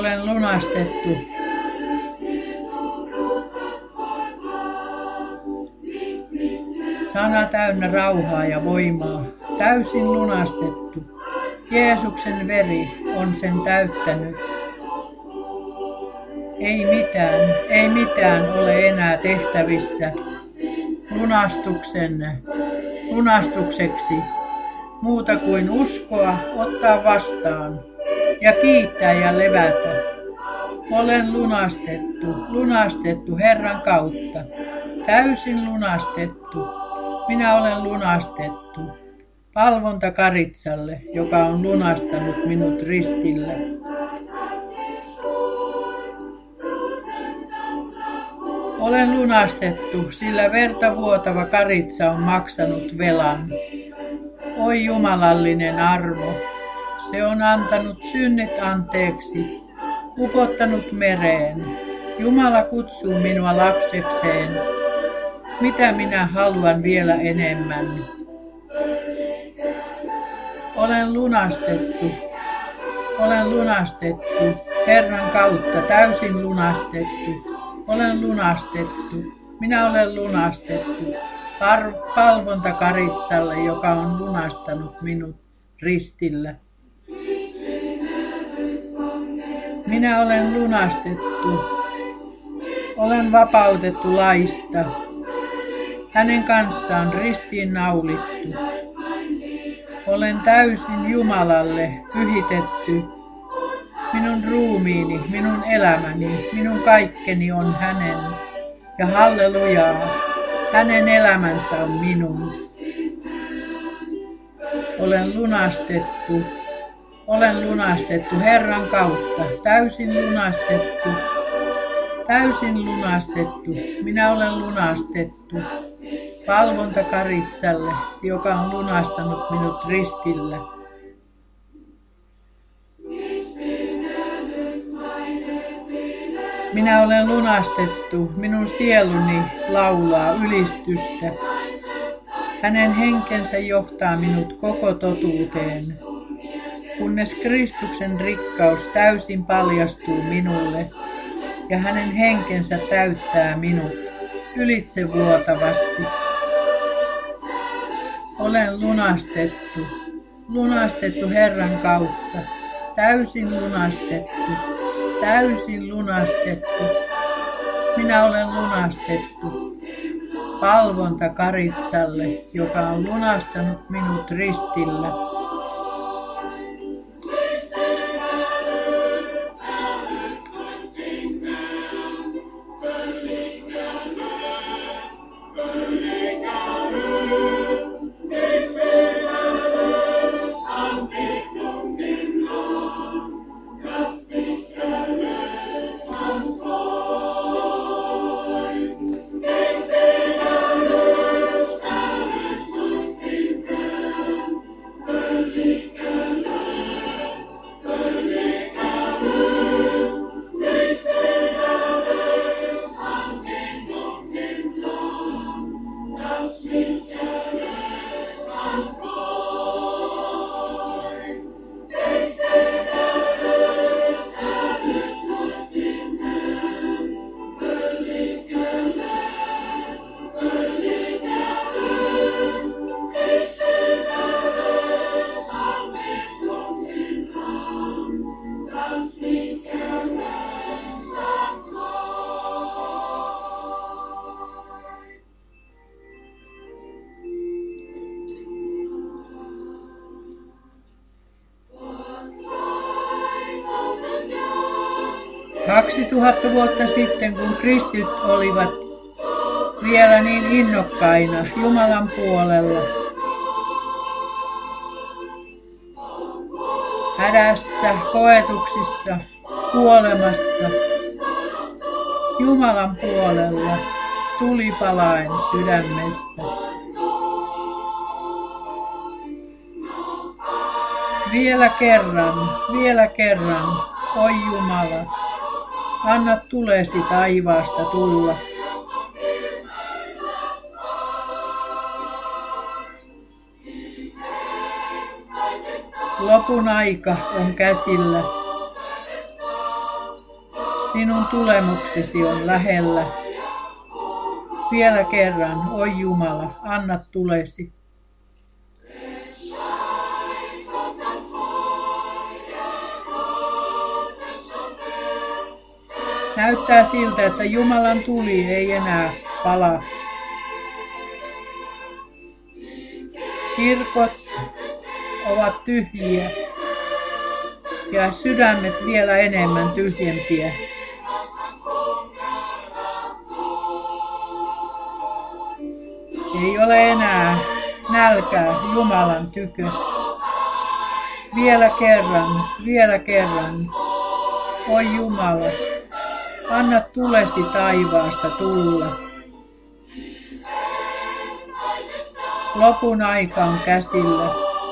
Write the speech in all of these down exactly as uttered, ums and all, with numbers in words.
olen lunastettu. Sana täynnä rauhaa ja voimaa, täysin lunastettu. Jeesuksen veri on sen täyttänyt. Ei mitään, ei mitään ole enää tehtävissä lunastuksen, lunastukseksi, muuta kuin uskoa, ottaa vastaan ja kiittää ja levätä. Olen lunastettu, lunastettu Herran kautta, täysin lunastettu. Minä olen lunastettu. Palvonta Karitsalle, joka on lunastanut minut ristillä. Olen lunastettu, sillä verta vuotava Karitsa on maksanut velan. Oi jumalallinen armo, se on antanut synnit anteeksi, upottanut mereen. Jumala kutsuu minua lapsekseen. Mitä minä haluan vielä enemmän? Olen lunastettu, olen lunastettu, Herran kautta täysin lunastettu. Olen lunastettu, minä olen lunastettu, Par- palvonta Karitsalle, joka on lunastanut minut ristillä. Minä olen lunastettu, olen vapautettu laista, hänen kanssaan ristiin naulittu. Olen täysin Jumalalle pyhitetty. Minun ruumiini, minun elämäni, minun kaikkeni on hänen. Ja hallelujaa, hänen elämänsä on minun. Olen lunastettu, olen lunastettu Herran kautta, täysin lunastettu, täysin lunastettu. Minä olen lunastettu. Palvonta Karitsalle, joka on lunastanut minut ristillä. Minä olen lunastettu, minun sieluni laulaa ylistystä. Hänen henkensä johtaa minut koko totuuteen, kunnes Kristuksen rikkaus täysin paljastuu minulle ja hänen henkensä täyttää minut ylitsevuotavasti. Olen lunastettu, lunastettu Herran kautta, täysin lunastettu, täysin lunastettu. Minä olen lunastettu. Palvonta Karitsalle, joka on lunastanut minut ristillä. Kaksituhatta vuotta sitten, kun kristityt olivat vielä niin innokkaina Jumalan puolella, hädässä, koetuksissa, kuolemassa, Jumalan puolella, tulipalaen sydämessä. Vielä kerran, vielä kerran, oi Jumala, anna tulesi taivaasta tulla. Lopun aika on käsillä. Sinun tulemuksesi on lähellä. Vielä kerran, oi Jumala, anna tulesi. Näyttää siltä, että Jumalan tuli ei enää pala. Kirkot ovat tyhjiä ja sydämet vielä enemmän tyhjempiä. Ei ole enää nälkää Jumalan tykö. Vielä kerran, vielä kerran, oi Jumala, anna tulesi taivaasta tulla. Lopun aika on käsillä.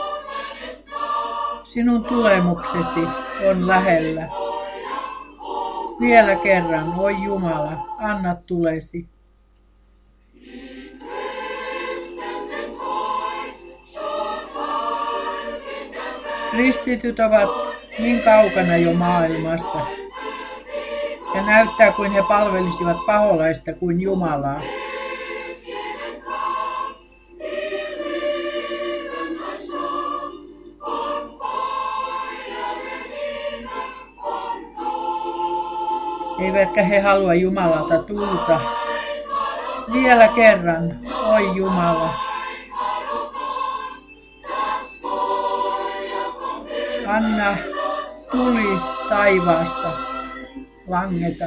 Sinun tulemuksesi on lähellä. Vielä kerran, oi Jumala, anna tulesi. Kristityt ovat niin kaukana jo maailmassa ja näyttää kuin he palvelisivat paholaista kuin Jumalaa. Eivätkä he halua Jumalalta tulta. Vielä kerran, oi Jumala. Anna tuli taivaasta langeta.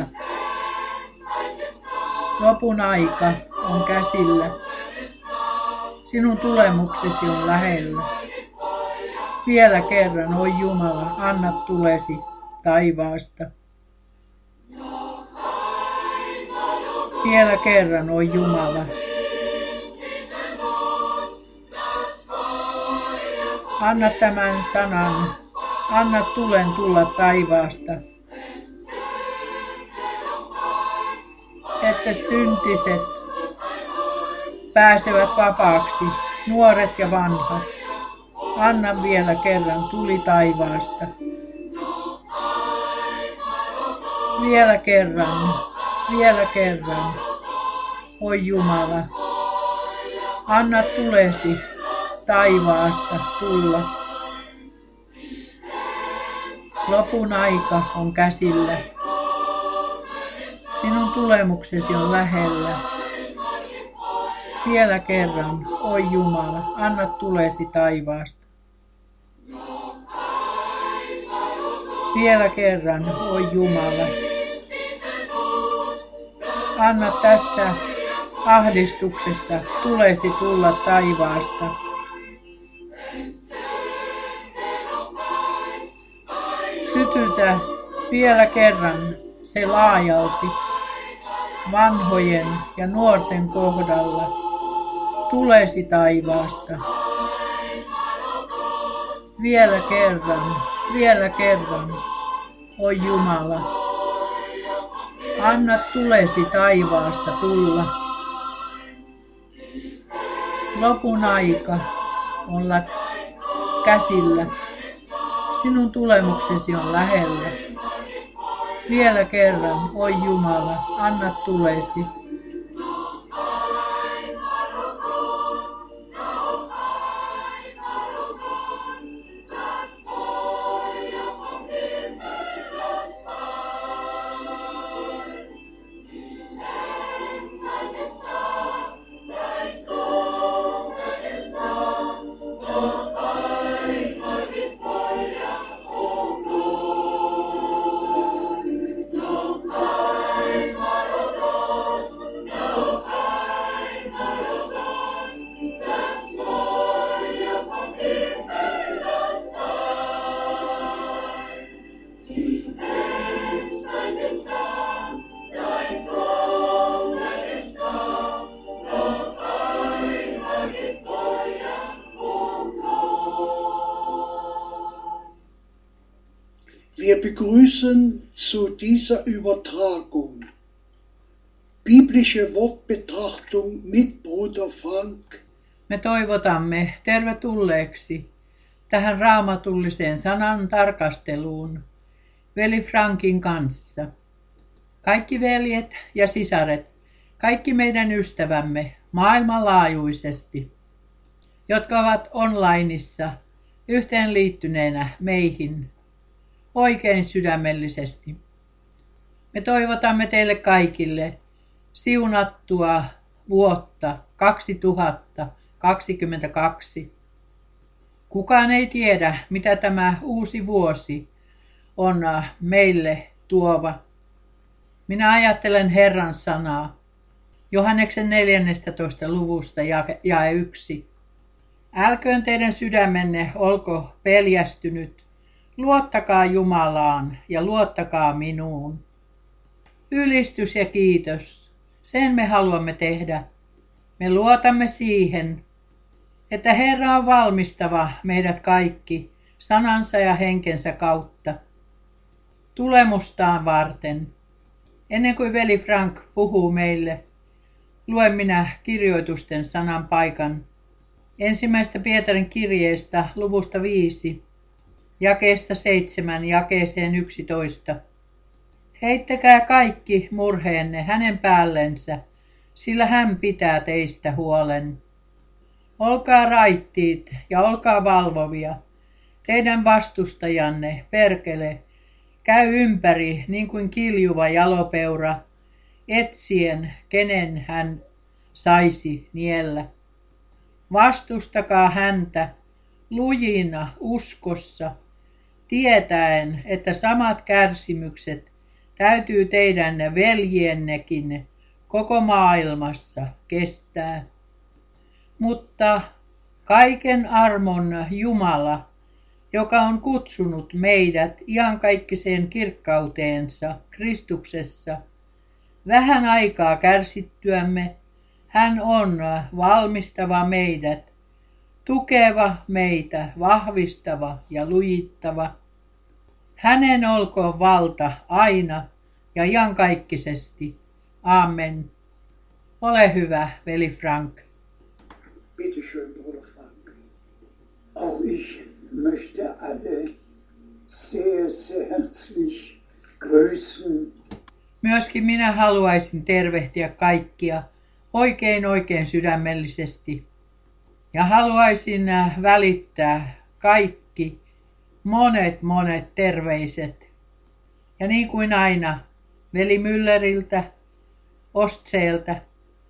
Lopun aika on käsillä. Sinun tulemuksesi on lähellä. Vielä kerran, oi Jumala, anna tulesi taivaasta. Vielä kerran, oi Jumala. Anna tämän sanan, anna tulen tulla taivaasta, että syntiset pääsevät vapaaksi, nuoret ja vanhat. Anna vielä kerran tuli taivaasta. Vielä kerran, vielä kerran, oi Jumala, anna tulesi taivaasta tulla. Lopun aika on käsillä. Sinun tulemuksesi on lähellä. Vielä kerran, oi Jumala, anna tulesi taivaasta. Vielä kerran, oi Jumala, anna tässä ahdistuksessa tulesi tulla taivaasta. Sytytä vielä kerran se laajalti vanhojen ja nuorten kohdalla tulesi taivaasta. Vielä kerran, vielä kerran, oi Jumala, anna tulesi taivaasta tulla. Lopun aika on käsillä. Sinun tulemuksesi on lähellä. Vielä kerran, oi Jumala, anna tulesi. Wir begrüßen zu dieser Übertragung biblische Wortbetrachtung mit Bruder Frank. Me toivotamme tervetulleeksi tähän raamatulliseen sanan tarkasteluun veli Frankin kanssa. kaikki veljet ja sisaret, kaikki meidän ystävämme maailmanlaajuisesti, jotka ovat onlineissa yhteenliittyneenä meihin oikein sydämellisesti. Me toivotamme teille kaikille siunattua vuotta kaksituhattakaksikymmentäkaksi. Kukaan ei tiedä, mitä tämä uusi vuosi on meille tuova. Minä ajattelen Herran sanaa Johanneksen neljännestätoista luvusta jae yksi. Älköön teidän sydämenne olko peljästynyt, luottakaa Jumalaan ja luottakaa minuun. Ylistys ja kiitos, sen me haluamme tehdä. Me luotamme siihen, että Herra on valmistava meidät kaikki sanansa ja henkensä kautta tulemustaan varten. Ennen kuin veli Frank puhuu meille, luen minä kirjoitusten sanan paikan ensimmäistä Pietarin kirjeestä luvusta viisi, jakeesta seitsemän jakeeseen yksitoista. Heittäkää kaikki murheenne hänen päällensä, sillä hän pitää teistä huolen. Olkaa raittiit ja olkaa valvovia. Teidän vastustajanne, perkele, käy ympäri niin kuin kiljuva jalopeura, etsien, kenen hän saisi niellä. Vastustakaa häntä lujina uskossa, tietäen, että samat kärsimykset täytyy teidän veljennekin koko maailmassa kestää. Mutta kaiken armon Jumala, joka on kutsunut meidät iankaikkiseen kirkkauteensa Kristuksessa, vähän aikaa kärsittyämme, hän on valmistava meidät, tukeva meitä, vahvistava ja lujittava. Hänen olkoon valta aina ja iankaikkisesti. Amen. Ole hyvä, veli Frank. Bitte schön, Bruder Frank. Auch ich möchte alle sehr, sehr herzlich grüßen. Myöskin minä haluaisin tervehtiä kaikkia oikein oikein sydämellisesti. Ja haluaisin välittää kaikki monet monet terveiset. Ja niin kuin aina, veli Mülleriltä, Ostseeltä,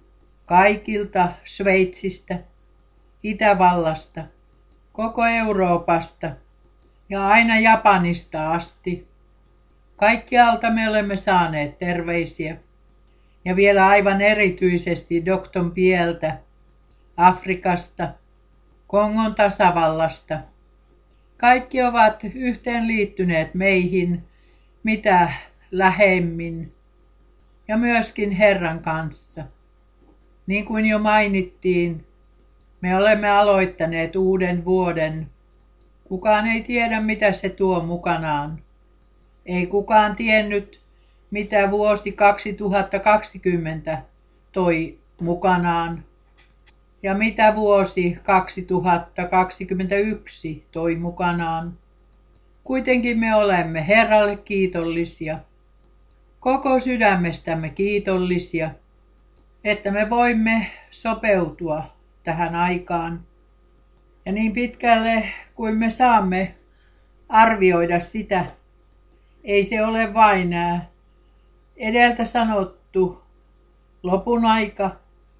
kaikilta Sveitsistä, Itävallasta, koko Euroopasta ja aina Japanista asti. Kaikkialta me olemme saaneet terveisiä. Ja vielä aivan erityisesti Dokton Pieltä, Afrikasta, Kongon tasavallasta. Kaikki ovat yhteen liittyneet meihin, mitä lähemmin, ja myöskin Herran kanssa. Niin kuin jo mainittiin, me olemme aloittaneet uuden vuoden. Kukaan ei tiedä, mitä se tuo mukanaan. Ei kukaan tiennyt, mitä vuosi kaksituhattakaksikymmentä toi mukanaan ja mitä vuosi kaksituhattakaksikymmentäyksi toi mukanaan. Kuitenkin me olemme Herralle kiitollisia, koko sydämestämme kiitollisia, että me voimme sopeutua tähän aikaan. Ja niin pitkälle kuin me saamme arvioida sitä, ei se ole vain edeltä sanottu lopun aika.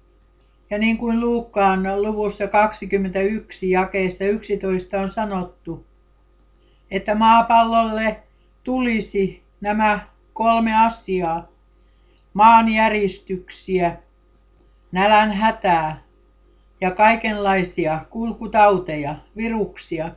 Ja niin kuin Luukkaan luvussa kaksikymmentäyksi jakeessa yksitoista on sanottu, että maapallolle tulisi nämä kolme asiaa, maanjäristyksiä, nälän hätää ja kaikenlaisia kulkutauteja, viruksia,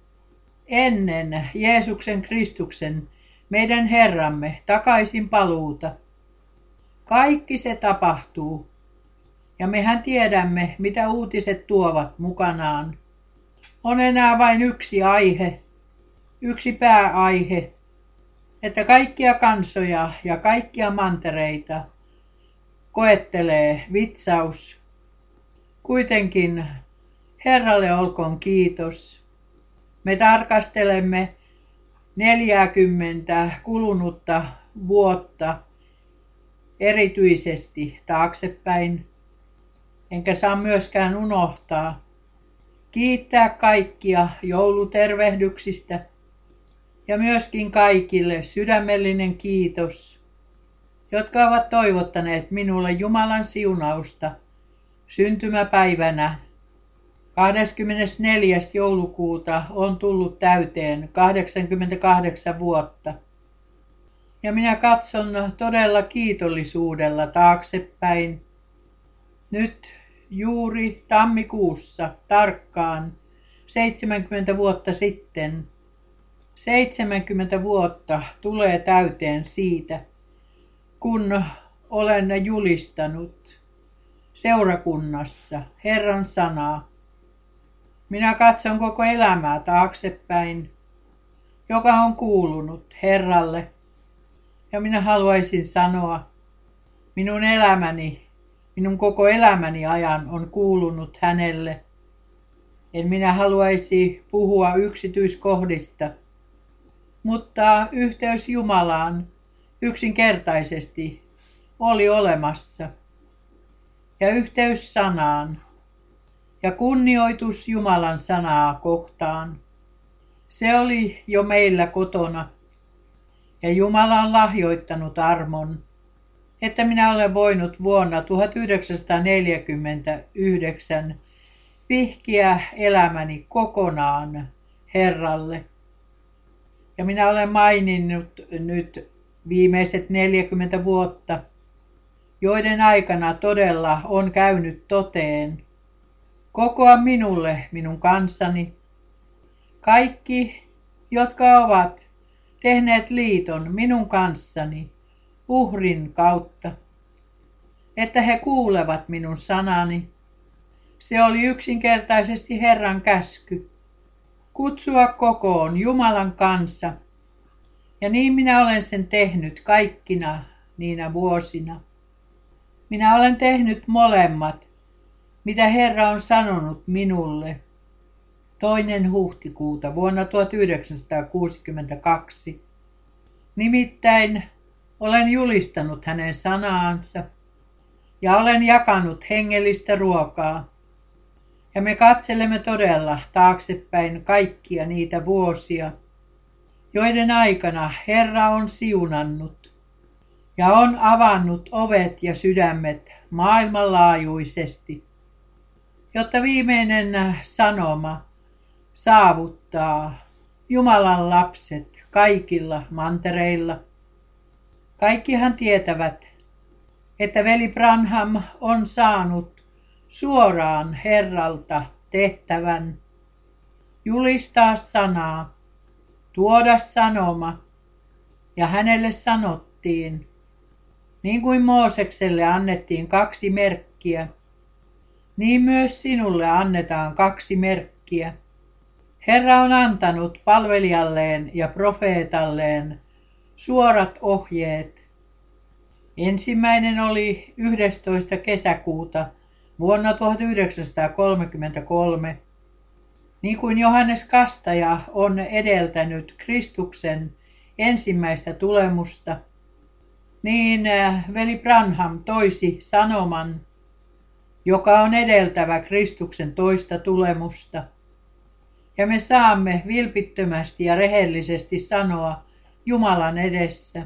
ennen Jeesuksen Kristuksen, meidän Herramme, takaisin paluuta. Kaikki se tapahtuu, ja mehän tiedämme, mitä uutiset tuovat mukanaan. On enää vain yksi aihe, yksi pääaihe, että kaikkia kansoja ja kaikkia mantereita koettelee vitsaus. Kuitenkin Herralle olkoon kiitos. Me tarkastelemme neljäkymmentä kulunutta vuotta erityisesti taaksepäin, enkä saa myöskään unohtaa kiittää kaikkia joulutervehdyksistä ja myöskin kaikille sydämellinen kiitos, jotka ovat toivottaneet minulle Jumalan siunausta syntymäpäivänä. kahdeskymmenesneljäs joulukuuta on tullut täyteen kahdeksankymmentäkahdeksan vuotta. Ja minä katson todella kiitollisuudella taaksepäin. Nyt juuri tammikuussa tarkkaan seitsemänkymmentä vuotta sitten. seitsemänkymmentä vuotta tulee täyteen siitä, kun olen julistanut seurakunnassa Herran sanaa. Minä katson koko elämää taaksepäin, joka on kuulunut Herralle. Ja minä haluaisin sanoa, minun elämäni, minun koko elämäni ajan on kuulunut hänelle. En minä haluaisi puhua yksityiskohdista, mutta yhteys Jumalaan yksinkertaisesti oli olemassa. Ja yhteys sanaan ja kunnioitus Jumalan sanaa kohtaan, se oli jo meillä kotona. Ja Jumala on lahjoittanut armon, että minä olen voinut vuonna tuhatyhdeksänsataaneljäkymmentäyhdeksän vihkiä elämäni kokonaan Herralle. Ja minä olen maininnut nyt viimeiset neljäkymmentä vuotta, joiden aikana todella on käynyt toteen kokoa minulle minun kanssani kaikki, jotka ovat tehneet liiton minun kanssani uhrin kautta, että he kuulevat minun sanani. Se oli yksinkertaisesti Herran käsky kutsua kokoon Jumalan kanssa, ja niin minä olen sen tehnyt kaikkina niinä vuosina. Minä olen tehnyt molemmat, mitä Herra on sanonut minulle. Toinen huhtikuuta vuonna tuhatyhdeksänsataakuusikymmentäkaksi. Nimittäin olen julistanut hänen sanaansa ja olen jakanut hengellistä ruokaa. Ja me katselemme todella taaksepäin kaikkia niitä vuosia, joiden aikana Herra on siunannut ja on avannut ovet ja sydämet maailmanlaajuisesti, jotta viimeinen sanoma saavuttaa Jumalan lapset kaikilla mantereilla. Kaikkihan tietävät, että veli Branham on saanut suoraan Herralta tehtävän julistaa sanaa, tuoda sanoma, ja hänelle sanottiin, niin kuin Moosekselle annettiin kaksi merkkiä, niin myös sinulle annetaan kaksi merkkiä. Herra on antanut palvelijalleen ja profeetalleen suorat ohjeet. Ensimmäinen oli yhdestoista kesäkuuta vuonna tuhatyhdeksänsataakolmekymmentäkolme. Niin kuin Johannes Kastaja on edeltänyt Kristuksen ensimmäistä tulemusta, niin veli Branham toisi sanoman, joka on edeltävä Kristuksen toista tulemusta. Ja me saamme vilpittömästi ja rehellisesti sanoa Jumalan edessä.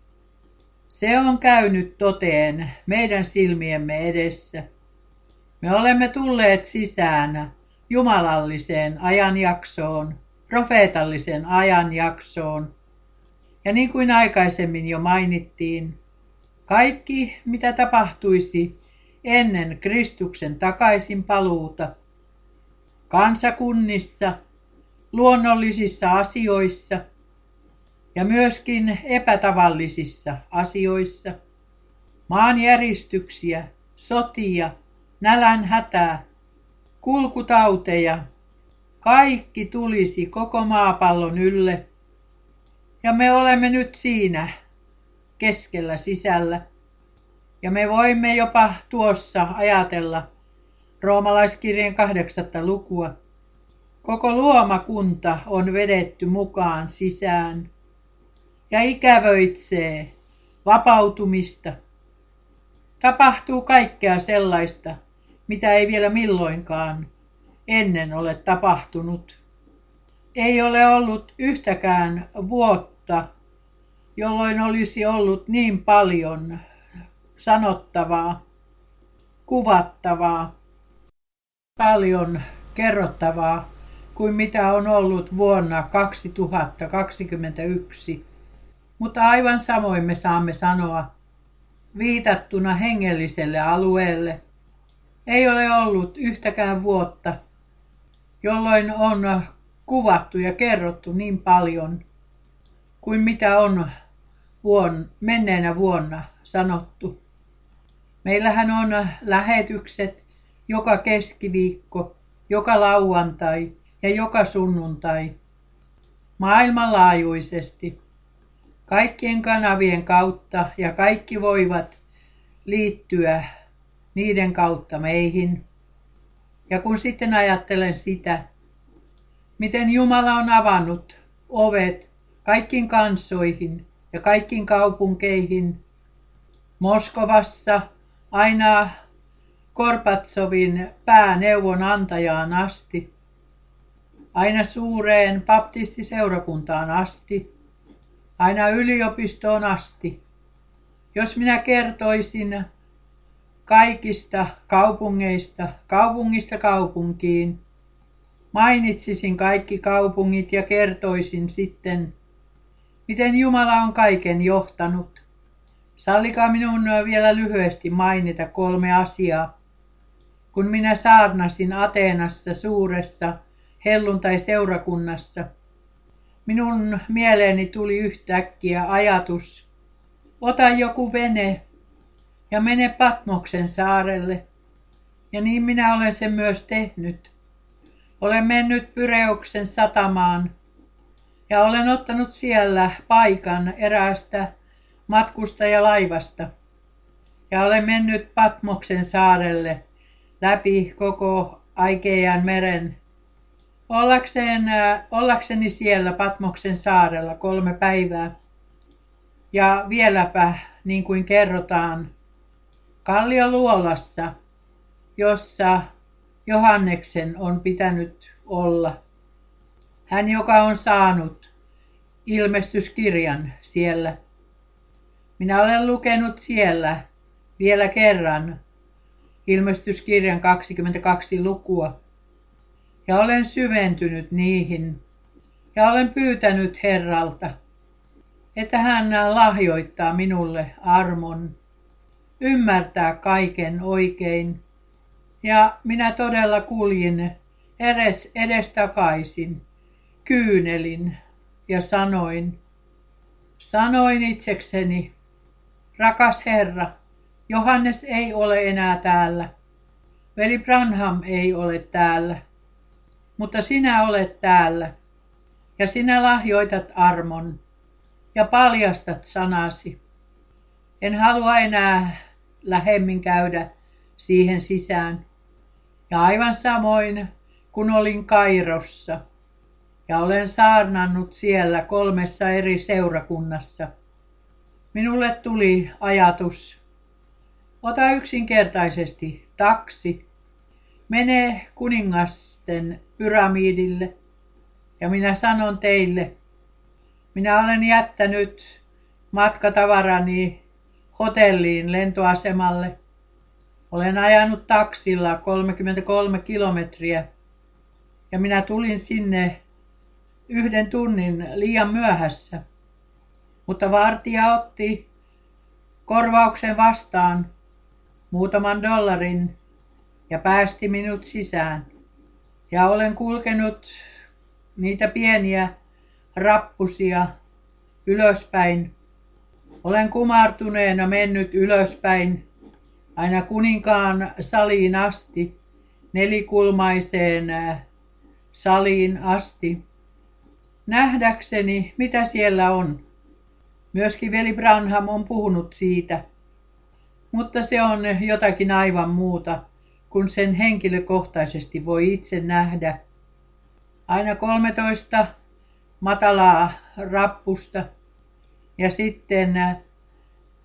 Se on käynyt toteen meidän silmiemme edessä. Me olemme tulleet sisään jumalalliseen ajanjaksoon, profeetalliseen ajanjaksoon. Ja niin kuin aikaisemmin jo mainittiin, kaikki mitä tapahtuisi ennen Kristuksen takaisin paluuta, kansakunnissa, luonnollisissa asioissa ja myöskin epätavallisissa asioissa, maanjäristyksiä, sotia, nälänhätää, kulkutauteja, kaikki tulisi koko maapallon ylle. Ja me olemme nyt siinä keskellä sisällä. Ja me voimme jopa tuossa ajatella roomalaiskirjeen kahdeksatta lukua. Koko luomakunta on vedetty mukaan sisään ja ikävöitsee vapautumista Tapahtuu kaikkea sellaista, mitä ei vielä milloinkaan ennen ole tapahtunut. Ei ole ollut yhtäkään vuotta, jolloin olisi ollut niin paljon sanottavaa, kuvattavaa, paljon kerrottavaa kuin mitä on ollut vuonna kaksituhattakaksikymmentäyksi. Mutta aivan samoin me saamme sanoa viitattuna hengelliselle alueelle. Ei ole ollut yhtäkään vuotta, jolloin on kuvattu ja kerrottu niin paljon kuin mitä on vuon, menneenä vuonna sanottu. Meillähän on lähetykset joka keskiviikko, joka lauantai ja joka sunnuntai maailmanlaajuisesti kaikkien kanavien kautta ja kaikki voivat liittyä niiden kautta meihin. Ja kun sitten ajattelen sitä, miten Jumala on avannut ovet kaikkiin kansoihin ja kaikkiin kaupunkeihin, Moskovassa aina Gorbatsovin pääneuvonantajaan asti, aina suureen baptistiseurakuntaan asti, aina yliopistoon asti. Jos minä kertoisin kaikista kaupungeista, kaupungista kaupunkiin, mainitsisin kaikki kaupungit ja kertoisin sitten, miten Jumala on kaiken johtanut. Sallikaa minun vielä lyhyesti mainita kolme asiaa. Kun minä saarnasin Ateenassa suuressa helluntai-seurakunnassa, minun mieleeni tuli yhtäkkiä ajatus, ota joku vene ja mene Patmoksen saarelle. Ja niin minä olen sen myös tehnyt. Olen mennyt Pyreuksen satamaan ja olen ottanut siellä paikan eräästä matkustajalaivasta. Ja olen mennyt Patmoksen saarelle läpi koko Aikean meren. Ollakseen, ollakseni siellä Patmoksen saarella kolme päivää. Ja vieläpä, niin kuin kerrotaan, Kallioluolassa, jossa Johanneksen on pitänyt olla. Hän, joka on saanut ilmestyskirjan siellä. Minä olen lukenut siellä vielä kerran ilmestyskirjan kaksikymmentäkaksi lukua ja olen syventynyt niihin ja olen pyytänyt Herralta, että hän lahjoittaa minulle armon ymmärtää kaiken oikein. Ja minä todella kuljin edes, edestakaisin, kyynelin ja sanoin, sanoin itsekseni, rakas Herra, Johannes ei ole enää täällä, veli Branham ei ole täällä, mutta sinä olet täällä ja sinä lahjoitat armon ja paljastat sanasi. En halua enää lähemmin käydä siihen sisään. Ja aivan samoin, kun olin Kairossa ja olen saarnannut siellä kolmessa eri seurakunnassa, minulle tuli ajatus, ota yksinkertaisesti taksi, mene kuningasten pyramidille ja minä sanon teille, minä olen jättänyt matkatavarani hotelliin lentoasemalle. Olen ajanut taksilla kolmekymmentäkolme kilometriä ja minä tulin sinne yhden tunnin liian myöhässä. Mutta vartija otti korvauksen vastaan muutaman dollarin ja päästi minut sisään. Ja olen kulkenut niitä pieniä rappusia ylöspäin. Olen kumartuneena mennyt ylöspäin aina kuninkaan saliin asti, nelikulmaiseen saliin asti, nähdäkseni mitä siellä on. Myöskin veli Branham on puhunut siitä, mutta se on jotakin aivan muuta, kun sen henkilökohtaisesti voi itse nähdä. Aina kolmetoista matalaa rappusta ja sitten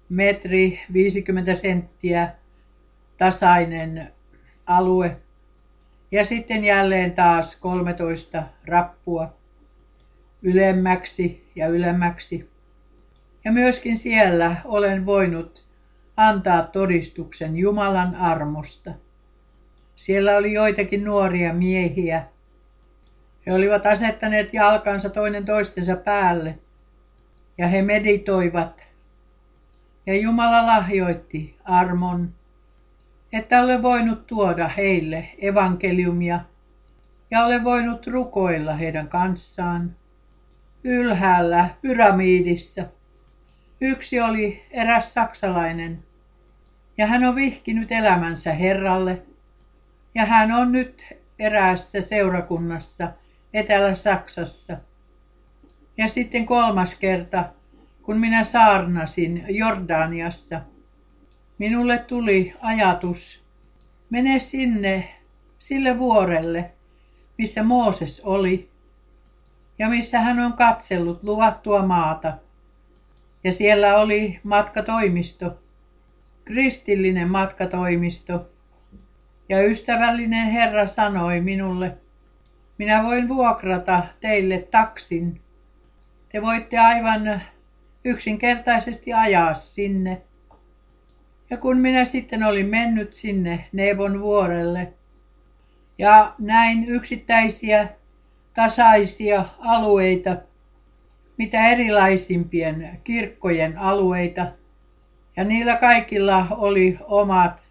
metri viisikymmentä senttiä tasainen alue. Ja sitten jälleen taas kolmetoista rappua ylemmäksi ja ylemmäksi. Ja myöskin siellä olen voinut antaa todistuksen Jumalan armosta. Siellä oli joitakin nuoria miehiä. He olivat asettaneet jalkansa toinen toistensa päälle ja he meditoivat. Ja Jumala lahjoitti armon, että olen voinut tuoda heille evankeliumia ja olen voinut rukoilla heidän kanssaan ylhäällä pyramiidissa. Yksi oli eräs saksalainen ja hän on vihkinyt elämänsä Herralle ja hän on nyt eräässä seurakunnassa Etelä-Saksassa. Ja sitten kolmas kerta, kun minä saarnasin Jordaniassa, minulle tuli ajatus, mene sinne, sille vuorelle, missä Mooses oli ja missä hän on katsellut luvattua maata. Ja siellä oli matkatoimisto, kristillinen matkatoimisto. Ja ystävällinen Herra sanoi minulle, minä voin vuokrata teille taksin. Te voitte aivan yksinkertaisesti ajaa sinne. Ja kun minä sitten olin mennyt sinne Nebon vuorelle ja näin yksittäisiä tasaisia alueita, mitä erilaisimpien kirkkojen alueita, ja niillä kaikilla oli omat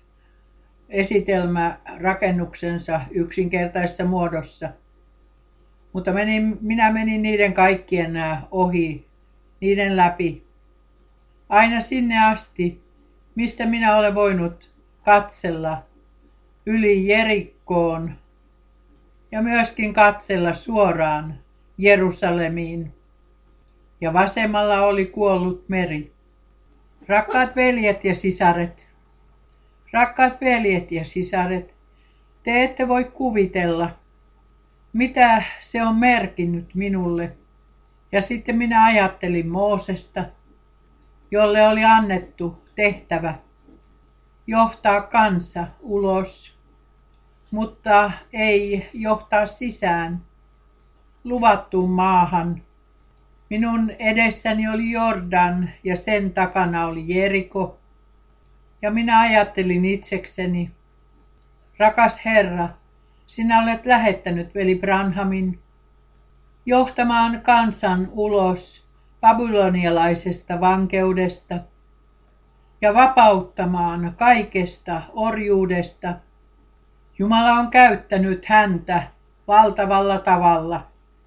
esitelmärakennuksensa yksinkertaisessa muodossa. Mutta menin, minä menin niiden kaikkien ohi, niiden läpi, aina sinne asti, mistä minä olen voinut katsella yli Jerikkoon ja myöskin katsella suoraan Jerusalemiin. Ja vasemmalla oli kuollut meri. Rakkaat veljet ja sisaret, rakkaat veljet ja sisaret, te ette voi kuvitella, mitä se on merkinnyt minulle. Ja sitten minä ajattelin Moosesta, jolle oli annettu tehtävä johtaa kansa ulos, mutta ei johtaa sisään luvattuun maahan. Minun edessäni oli Jordan ja sen takana oli Jeriko. Ja minä ajattelin itsekseni, rakas Herra, sinä olet lähettänyt veli Branhamin johtamaan kansan ulos babylonialaisesta vankeudesta ja vapauttamaan kaikesta orjuudesta. Jumala on käyttänyt häntä valtavalla tavalla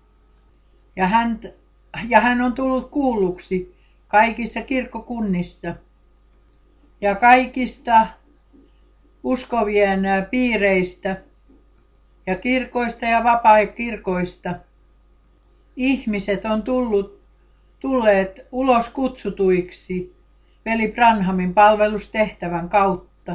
ja hän, ja hän on tullut kuulluksi kaikissa kirkkokunnissa ja kaikista uskovien piireistä ja kirkoista ja vapaa-kirkoista. Ihmiset on tullut, tulleet ulos kutsutuiksi veli Branhamin palvelustehtävän kautta.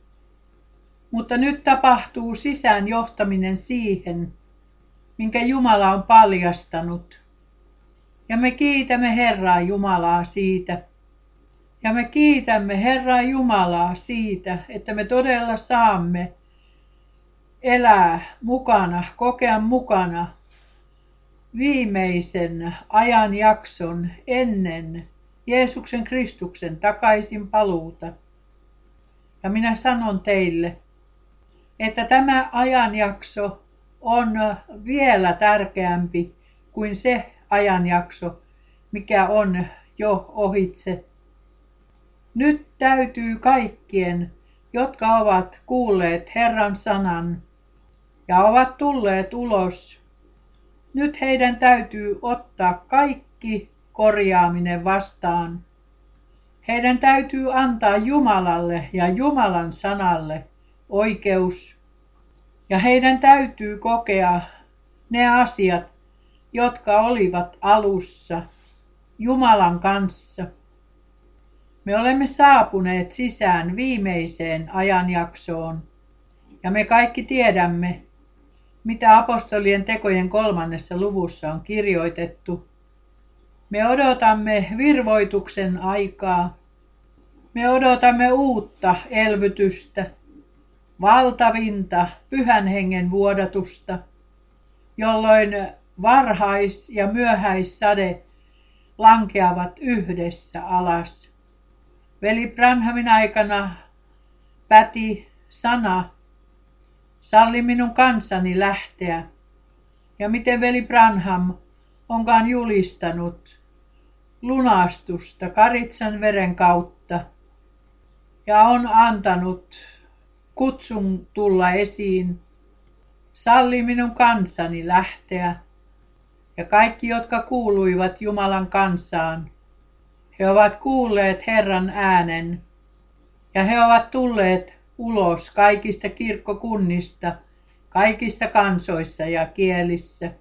Mutta nyt tapahtuu sisään johtaminen siihen, minkä Jumala on paljastanut. Ja me kiitämme Herraa Jumalaa siitä. Ja me kiitämme Herraa Jumalaa siitä, että me todella saamme elää mukana, kokea mukana viimeisen ajanjakson ennen Jeesuksen Kristuksen takaisin paluuta. Ja minä sanon teille, että tämä ajanjakso on vielä tärkeämpi kuin se ajanjakso, mikä on jo ohitse. Nyt täytyy kaikkien, jotka ovat kuulleet Herran sanan ja ovat tulleet ulos, nyt heidän täytyy ottaa kaikki korjaaminen vastaan. Heidän täytyy antaa Jumalalle ja Jumalan sanalle oikeus. Ja heidän täytyy kokea ne asiat, jotka olivat alussa Jumalan kanssa. Me olemme saapuneet sisään viimeiseen ajanjaksoon ja me kaikki tiedämme, mitä apostolien tekojen kolmannessa luvussa on kirjoitettu. Me odotamme virvoituksen aikaa Me odotamme uutta elvytystä, valtavinta pyhän hengen vuodatusta, jolloin varhais- ja myöhäissade lankeavat yhdessä alas. Veli Branhamin aikana päti sana, salli minun kansani lähteä, ja miten veli Branham onkaan julistanut lunastusta Karitsan veren kautta ja on antanut kutsun tulla esiin, salli minun kansani lähteä. Ja kaikki, jotka kuuluivat Jumalan kansaan, he ovat kuulleet Herran äänen ja he ovat tulleet ulos kaikista kirkkokunnista, kaikissa kansoissa ja kielissä.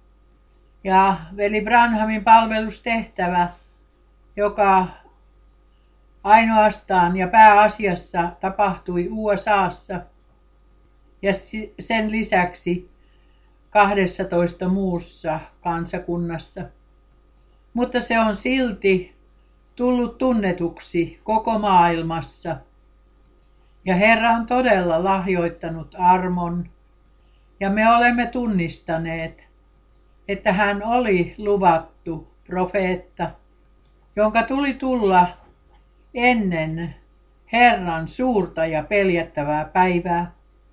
Ja veli Branhamin palvelustehtävä, joka ainoastaan ja pääasiassa tapahtui U S A:ssa ja sen lisäksi kahdessatoista muussa kansakunnassa. Mutta se on silti tullut tunnetuksi koko maailmassa. Ja Herra on todella lahjoittanut armon. Ja me olemme tunnistaneet, että hän oli luvattu profeetta, jonka tuli tulla ennen Herran suurta ja peljättävää päivää,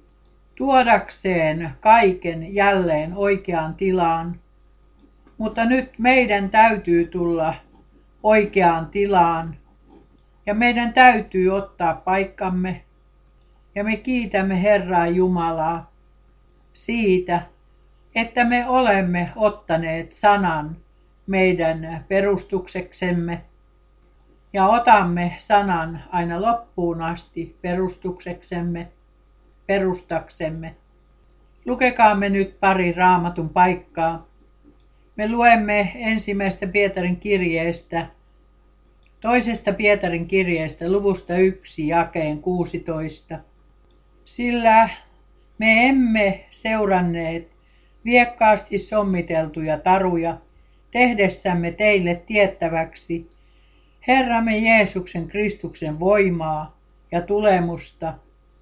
tuodakseen kaiken jälleen oikeaan tilaan. Mutta nyt meidän täytyy tulla oikeaan tilaan ja meidän täytyy ottaa paikkamme. Ja me kiitämme Herraa Jumalaa siitä, että me olemme ottaneet sanan meidän perustukseksemme ja otamme sanan aina loppuun asti perustukseksemme, perustaksemme. Lukekaamme nyt pari Raamatun paikkaa. Me luemme ensimmäistä Pietarin kirjeestä, toisesta Pietarin kirjeestä luvusta yksi jakeen kuusitoista. Sillä me emme seuranneet viekkaasti sommiteltuja taruja tehdessämme teille tiettäväksi Herramme Jeesuksen Kristuksen voimaa ja tulemusta,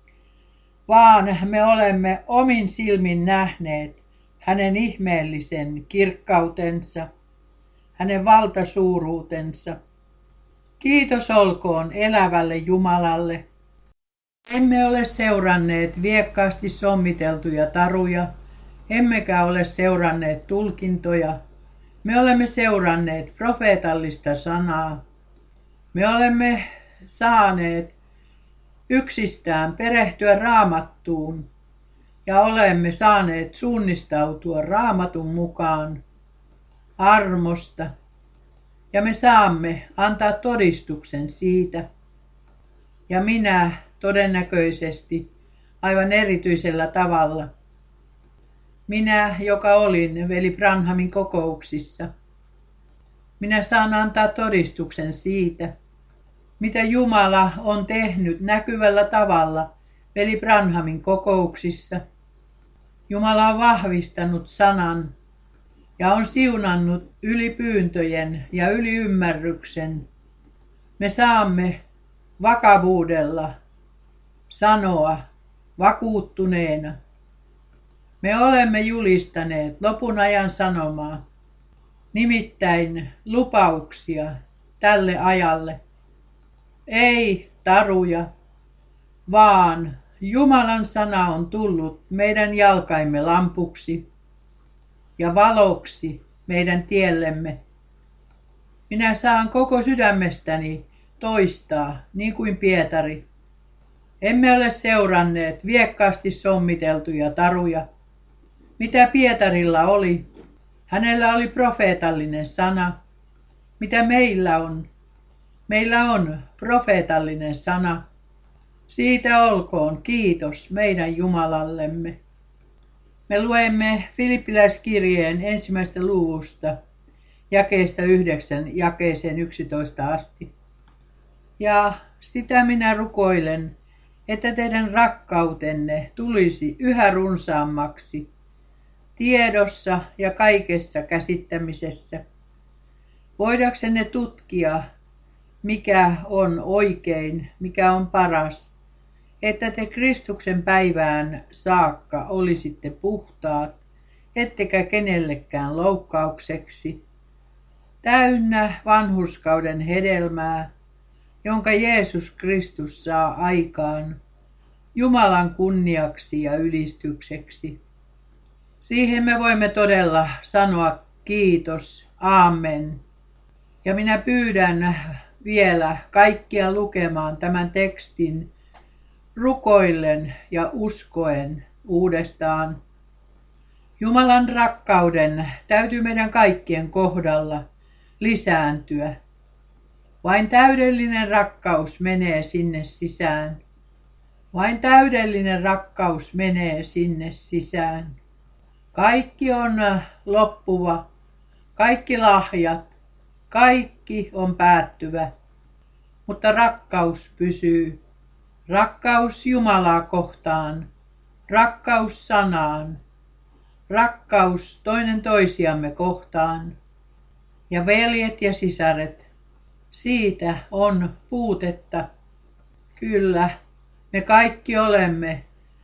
vaan me olemme omin silmin nähneet hänen ihmeellisen kirkkautensa, hänen valtasuuruutensa. Kiitos olkoon elävälle Jumalalle. Emme ole seuranneet viekkaasti sommiteltuja taruja, emmekä ole seuranneet tulkintoja. Me olemme seuranneet profeetallista sanaa. Me olemme saaneet yksistään perehtyä Raamattuun ja olemme saaneet suunnistautua Raamatun mukaan armosta. Ja me saamme antaa todistuksen siitä. Ja minä todennäköisesti aivan erityisellä tavalla. Minä, joka olin veli Branhamin kokouksissa. Minä saan antaa todistuksen siitä, mitä Jumala on tehnyt näkyvällä tavalla veli Branhamin kokouksissa. Jumala on vahvistanut sanan ja on siunannut yli pyyntöjen ja yli ymmärryksen. Me saamme vakavuudella sanoa vakuuttuneena. Me olemme julistaneet lopun ajan sanomaa, nimittäin lupauksia tälle ajalle. Ei taruja, vaan Jumalan sana on tullut meidän jalkaimme lampuksi ja valoksi meidän tiellemme. Minä saan koko sydämestäni toistaa, niin kuin Pietari. Emme ole seuranneet viekkaasti sommiteltuja taruja. Mitä Pietarilla oli? Hänellä oli profeetallinen sana. Mitä meillä on? Meillä on profeetallinen sana. Siitä olkoon kiitos meidän Jumalallemme. Me luemme Filippiläiskirjeen ensimmäistä luvusta, jakeesta yhdeksän jakeeseen yksitoista asti. Ja sitä minä rukoilen, että teidän rakkautenne tulisi yhä runsaammaksi tiedossa ja kaikessa käsittämisessä, voidaksenne tutkia mikä on oikein, mikä on paras, että te Kristuksen päivään saakka olisitte puhtaat, ettekä kenellekään loukkaukseksi, täynnä vanhurskauden hedelmää, jonka Jeesus Kristus saa aikaan, Jumalan kunniaksi ja ylistykseksi. Siihen me voimme todella sanoa kiitos, aamen. Ja minä pyydän vielä kaikkia lukemaan tämän tekstin rukoillen ja uskoen uudestaan. Jumalan rakkauden täytyy meidän kaikkien kohdalla lisääntyä. Vain täydellinen rakkaus menee sinne sisään. Vain täydellinen rakkaus menee sinne sisään. Kaikki on loppuva, kaikki lahjat, kaikki on päättyvä, mutta rakkaus pysyy. Rakkaus Jumalaa kohtaan, rakkaus sanaan, rakkaus toinen toisiamme kohtaan. Ja veljet ja sisaret, siitä on puutetta. Kyllä, me kaikki olemme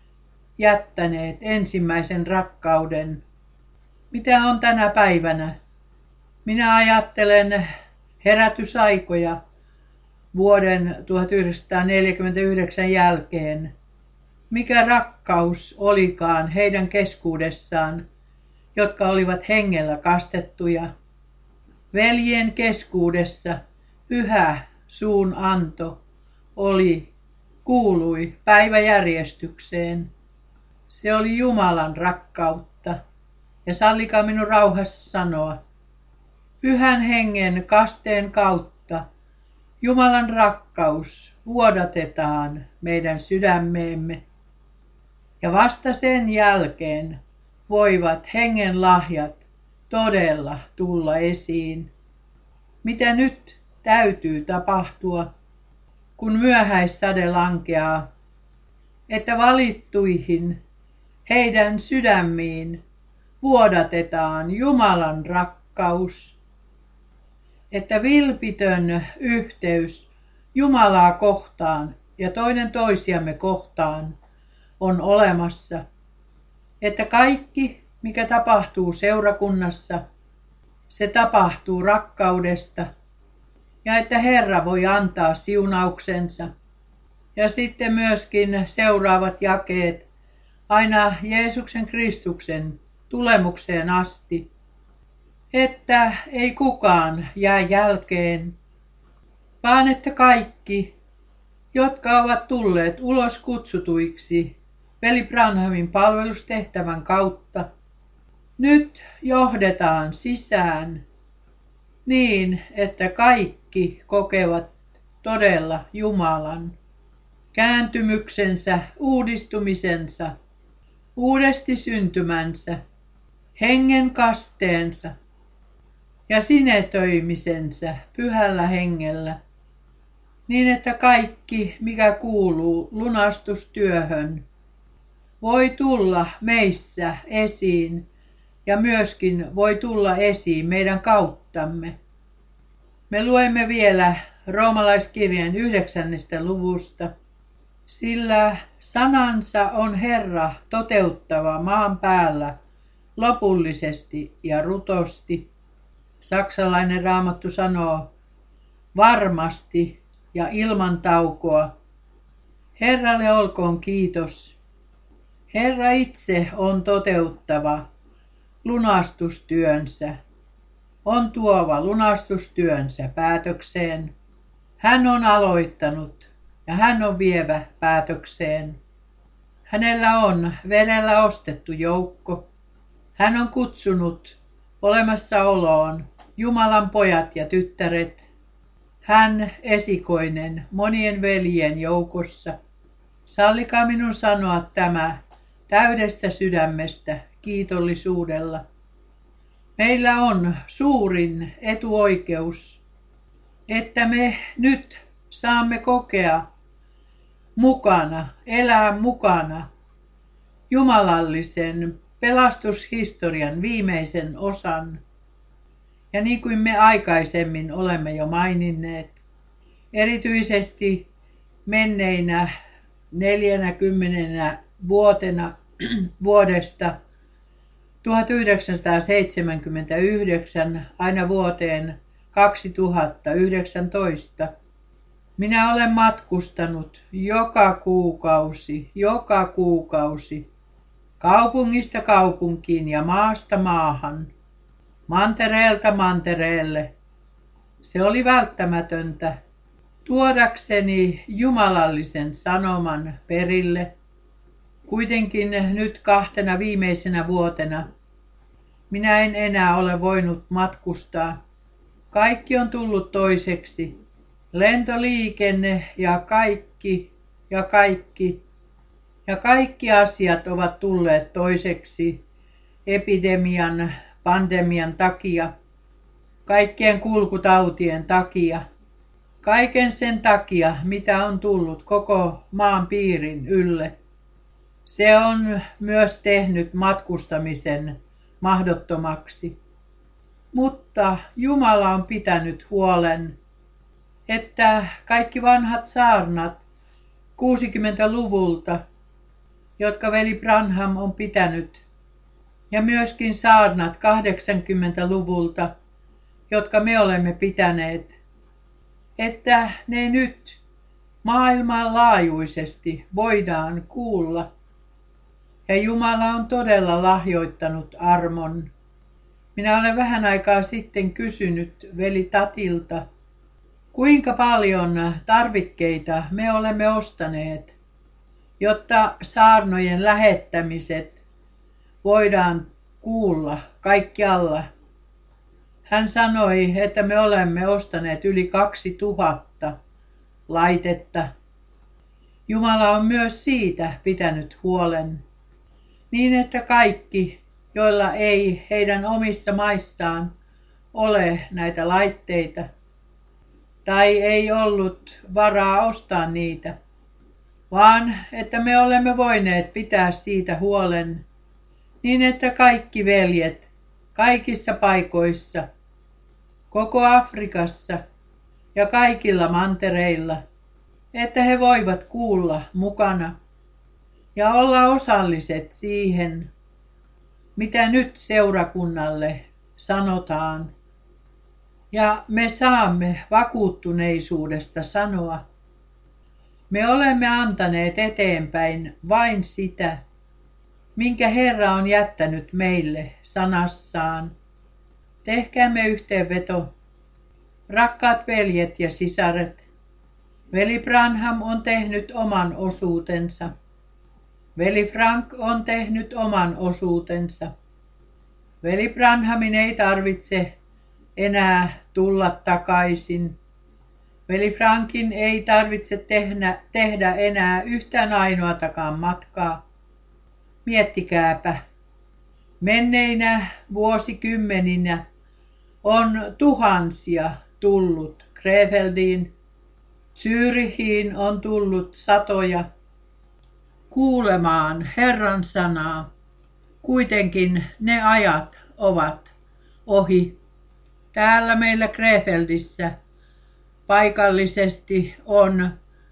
jättäneet ensimmäisen rakkauden. Mitä on tänä päivänä? Minä ajattelen herätysaikoja vuoden tuhatyhdeksänsataaneljäkymmentäyhdeksän jälkeen. Mikä rakkaus olikaan heidän keskuudessaan, jotka olivat hengellä kastettuja. Veljen keskuudessa pyhä suun anto oli, kuului päiväjärjestykseen. Se oli Jumalan rakkautta. Ja sallikaa minun rauhassa sanoa, pyhän hengen kasteen kautta Jumalan rakkaus vuodatetaan meidän sydämeemme. Ja vasta sen jälkeen voivat hengen lahjat todella tulla esiin. Mitä nyt täytyy tapahtua, kun myöhäissade lankeaa, että valittuihin, heidän sydämiin vuodatetaan Jumalan rakkaus, että vilpitön yhteys Jumalaa kohtaan ja toinen toisiamme kohtaan on olemassa, että kaikki, mikä tapahtuu seurakunnassa, se tapahtuu rakkaudesta ja että Herra voi antaa siunauksensa. Ja sitten myöskin seuraavat jakeet aina Jeesuksen Kristuksen tulemukseen asti, että ei kukaan jää jälkeen, vaan että kaikki, jotka ovat tulleet ulos kutsutuiksi veli Branhamin palvelustehtävän kautta, nyt johdetaan sisään niin, että kaikki kokevat todella Jumalan kääntymyksensä, uudistumisensa, uudesti syntymänsä, hengen kasteensa ja sinetöimisensä pyhällä hengellä, niin että kaikki, mikä kuuluu lunastustyöhön, voi tulla meissä esiin ja myöskin voi tulla esiin meidän kauttamme. Me luemme vielä roomalaiskirjeen yhdeksännestä luvusta. Sillä sanansa on Herra toteuttava maan päällä lopullisesti ja rutosti. Saksalainen raamattu sanoo varmasti ja ilman taukoa. Herralle olkoon kiitos. Herra itse on toteuttava lunastustyönsä, on tuova lunastustyönsä päätökseen. Hän on aloittanut ja hän on vievä päätökseen. Hänellä on verellä ostettu joukko. Hän on kutsunut olemassaoloon Jumalan pojat ja tyttäret. Hän esikoinen monien veljien joukossa. Sallikaa minun sanoa tämä täydestä sydämestä kiitollisuudella. Meillä on suurin etuoikeus, että me nyt saamme kokea mukana, elää mukana jumalallisen pelastushistorian viimeisen osan. Ja niin kuin me aikaisemmin olemme jo maininneet, Erityisesti menneinä neljänäkymmenenä vuotena vuodesta tuhatyhdeksänsataaseitsemänkymmentäyhdeksän aina vuoteen kaksituhattayhdeksäntoista. Minä olen matkustanut joka kuukausi, joka kuukausi, kaupungista kaupunkiin ja maasta maahan, mantereelta mantereelle. Se oli välttämätöntä tuodakseni jumalallisen sanoman perille. Kuitenkin nyt kahtena viimeisenä vuotena minä en enää ole voinut matkustaa. Kaikki on tullut toiseksi. Lentoliikenne ja kaikki ja kaikki ja kaikki asiat ovat tulleet toiseksi epidemian, pandemian takia, kaikkien kulkutautien takia, kaiken sen takia, mitä on tullut koko maan piirin ylle. Se on myös tehnyt matkustamisen mahdottomaksi. Mutta Jumala on pitänyt huolen, että kaikki vanhat saarnat kuusikymmentäluvulta, jotka veli Branham on pitänyt, ja myöskin saarnat kahdeksankymmentäluvulta, jotka me olemme pitäneet, että ne nyt maailmanlaajuisesti voidaan kuulla. Ja Jumala on todella lahjoittanut armon. Minä olen vähän aikaa sitten kysynyt veli Tatilta, kuinka paljon tarvikkeita me olemme ostaneet, jotta saarnojen lähettämiset voidaan kuulla kaikkialla. Hän sanoi, että me olemme ostaneet yli kaksi tuhatta laitetta. Jumala on myös siitä pitänyt huolen, niin että kaikki, joilla ei heidän omissa maissaan ole näitä laitteita, tai ei ollut varaa ostaa niitä, vaan että me olemme voineet pitää siitä huolen, niin että kaikki veljet kaikissa paikoissa, koko Afrikassa ja kaikilla mantereilla, että he voivat kuulla mukana ja olla osalliset siihen, mitä nyt seurakunnalle sanotaan. Ja me saamme vakuuttuneisuudesta sanoa, me olemme antaneet eteenpäin vain sitä, minkä Herra on jättänyt meille sanassaan. Tehkäämme yhteenveto. Rakkaat veljet ja sisaret, veli Branham on tehnyt oman osuutensa. Veli Frank on tehnyt oman osuutensa. Veli Branhamin ei tarvitse enää tulla takaisin. Veli Frankin ei tarvitse tehdä, tehdä enää yhtään ainoatakaan matkaa. Miettikääpä. Menneinä vuosikymmeninä on tuhansia tullut Krefeldiin. Zürichiin on tullut satoja kuulemaan Herran sanaa. Kuitenkin ne ajat ovat ohi. Täällä meillä Krefeldissä paikallisesti on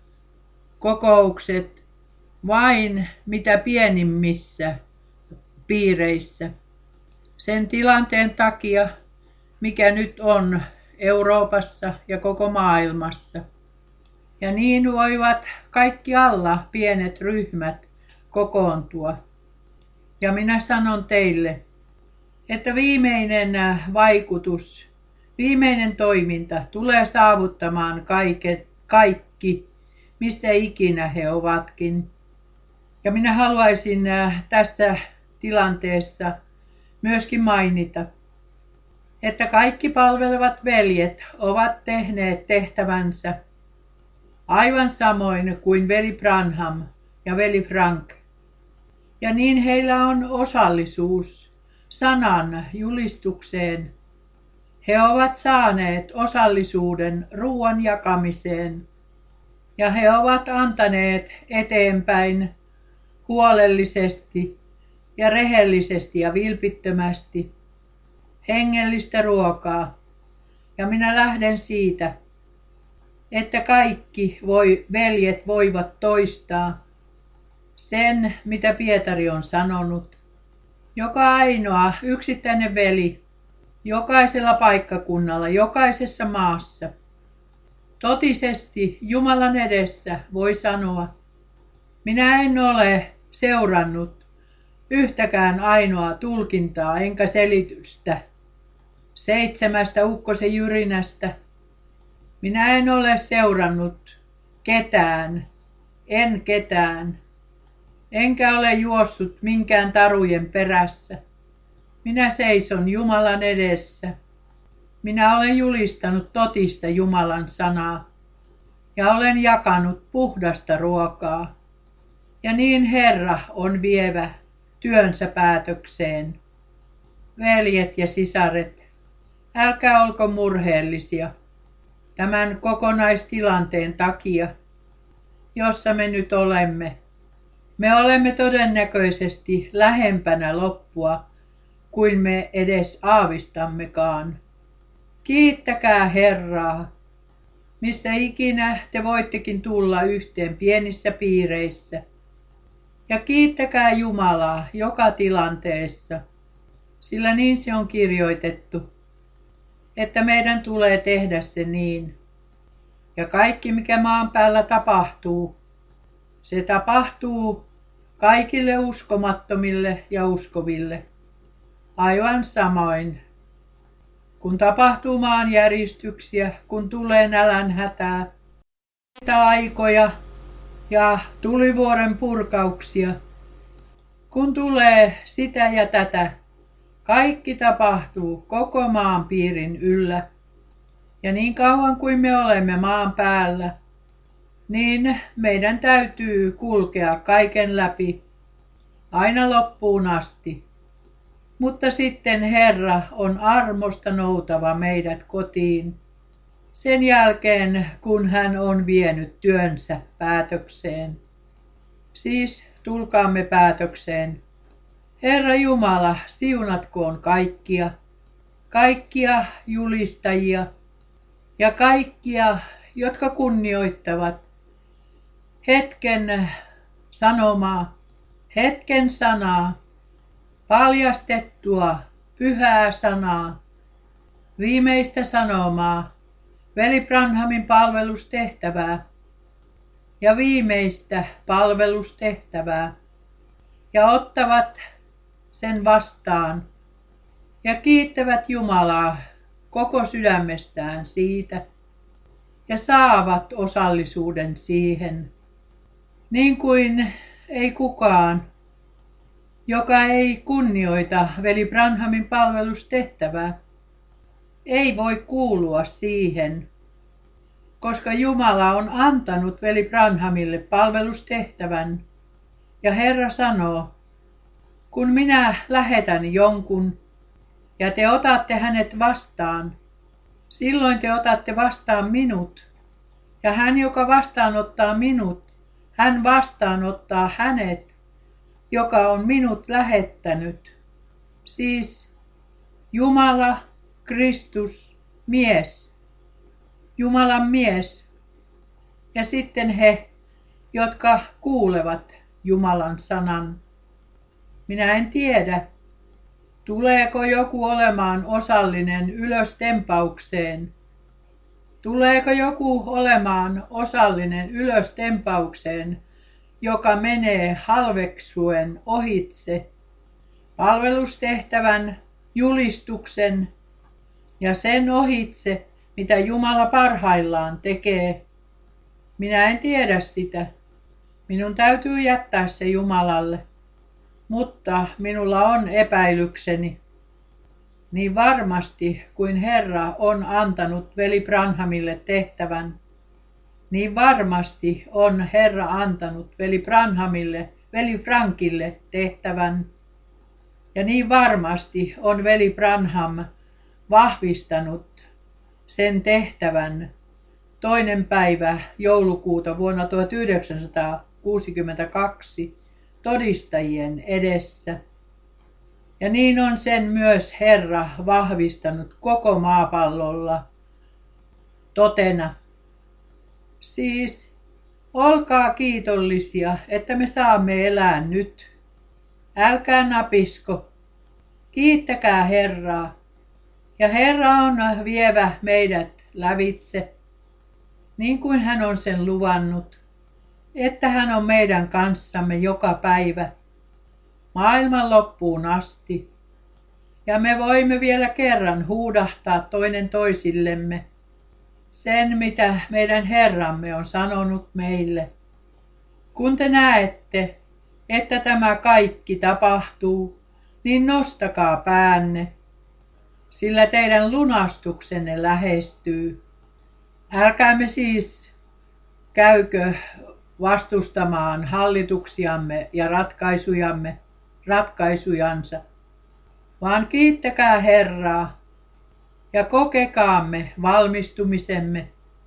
kokoukset vain mitä pienimmissä piireissä. Sen tilanteen takia, mikä nyt on Euroopassa ja koko maailmassa. Ja niin voivat kaikkialla pienet ryhmät kokoontua. Ja minä sanon teille, että viimeinen vaikutus, viimeinen toiminta tulee saavuttamaan kaiket, kaikki, missä ikinä he ovatkin. Ja minä haluaisin tässä tilanteessa myöskin mainita, että kaikki palvelevat veljet ovat tehneet tehtävänsä aivan samoin kuin veli Branham ja veli Frank. Ja niin heillä on osallisuus sanan julistukseen. He ovat saaneet osallisuuden ruoan jakamiseen ja he ovat antaneet eteenpäin huolellisesti ja rehellisesti ja vilpittömästi hengellistä ruokaa. Ja minä lähden siitä, että kaikki voi, veljet voivat toistaa sen, mitä Pietari on sanonut. Joka ainoa yksittäinen veli, jokaisella paikkakunnalla, jokaisessa maassa, totisesti Jumalan edessä voi sanoa, minä en ole seurannut yhtäkään ainoaa tulkintaa enkä selitystä seitsemästä ukkosen jyrinästä. Minä en ole seurannut ketään, en ketään, enkä ole juossut minkään tarujen perässä. Minä seison Jumalan edessä. Minä olen julistanut totista Jumalan sanaa ja olen jakanut puhdasta ruokaa. Ja niin Herra on vievä työnsä päätökseen. Veljet ja sisaret, älkää olko murheellisia tämän kokonaistilanteen takia, jossa me nyt olemme. Me olemme todennäköisesti lähempänä loppua kuin me edes aavistammekaan. Kiittäkää Herraa, missä ikinä te voittekin tulla yhteen pienissä piireissä. Ja kiittäkää Jumalaa joka tilanteessa, sillä niin se on kirjoitettu, että meidän tulee tehdä se niin. Ja kaikki mikä maan päällä tapahtuu, se tapahtuu kaikille uskomattomille ja uskoville. Aivan samoin, kun tapahtuu maanjäristyksiä, kun tulee nälänhätää, aikoja ja tulivuoren purkauksia, kun tulee sitä ja tätä, kaikki tapahtuu koko maan piirin yllä. Ja niin kauan kuin me olemme maan päällä, niin meidän täytyy kulkea kaiken läpi aina loppuun asti. Mutta sitten Herra on armosta noutava meidät kotiin sen jälkeen, kun hän on vienyt työnsä päätökseen. Siis tulkaamme päätökseen. Herra Jumala, siunatkoon kaikkia, kaikkia julistajia ja kaikkia, jotka kunnioittavat hetken sanomaa, hetken sanaa, paljastettua pyhää sanaa, viimeistä sanomaa, veli Branhamin palvelustehtävää ja viimeistä palvelustehtävää ja ottavat sen vastaan ja kiittävät Jumalaa koko sydämestään siitä ja saavat osallisuuden siihen, niin kuin ei kukaan, joka ei kunnioita veli Branhamin palvelustehtävää, ei voi kuulua siihen, koska Jumala on antanut veli Branhamille palvelustehtävän. Ja Herra sanoo, kun minä lähetän jonkun ja te otatte hänet vastaan, silloin te otatte vastaan minut. Ja hän, joka vastaanottaa minut, hän vastaanottaa hänet, joka on minut lähettänyt. Siis Jumala, Kristus, mies, Jumalan mies. Ja sitten he, jotka kuulevat Jumalan sanan. Minä en tiedä, tuleeko joku olemaan osallinen ylöstempaukseen. Tuleeko joku olemaan osallinen ylöstempaukseen, joka menee halveksuen ohitse palvelustehtävän, julistuksen ja sen ohitse, mitä Jumala parhaillaan tekee. Minä en tiedä sitä. Minun täytyy jättää se Jumalalle. Mutta minulla on epäilykseni. Niin varmasti kuin Herra on antanut veli Branhamille tehtävän, niin varmasti on Herra antanut veli Branhamille, veli Frankille tehtävän. Ja niin varmasti on veli Branham vahvistanut sen tehtävän toinen päivä joulukuuta vuonna tuhatyhdeksänsataakuusikymmentäkaksi todistajien edessä. Ja niin on sen myös Herra vahvistanut koko maapallolla totena. Siis olkaa kiitollisia, että me saamme elää nyt. Älkää napisko. Kiittäkää Herraa. Ja Herra on vievä meidät lävitse, niin kuin hän on sen luvannut, että hän on meidän kanssamme joka päivä, maailman loppuun asti. Ja me voimme vielä kerran huudahtaa toinen toisillemme sen, mitä meidän Herramme on sanonut meille. Kun te näette, että tämä kaikki tapahtuu, niin nostakaa päänne, sillä teidän lunastuksenne lähestyy. Älkäämme siis käykö vastustamaan hallituksiamme ja ratkaisujamme, ratkaisujansa, vaan kiittäkää Herraa ja kokekaamme valmistumisemme.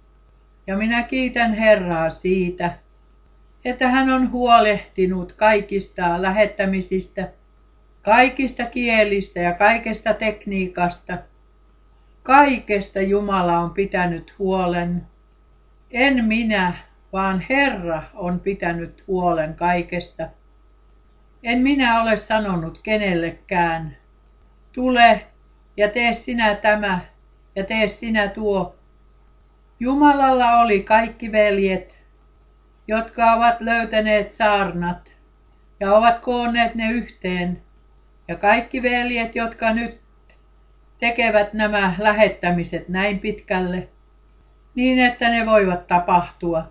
Ja minä kiitän Herraa siitä, että hän on huolehtinut kaikista lähettämisistä, kaikista kielistä ja kaikesta tekniikasta. Kaikesta Jumala on pitänyt huolen. En minä, vaan Herra on pitänyt huolen kaikesta. En minä ole sanonut kenellekään, tule ja tee sinä tämä ja tee sinä tuo. Jumalalla oli kaikki veljet, jotka ovat löytäneet saarnat ja ovat koonneet ne yhteen. Ja kaikki veljet, jotka nyt tekevät nämä lähettämiset näin pitkälle, niin että ne voivat tapahtua.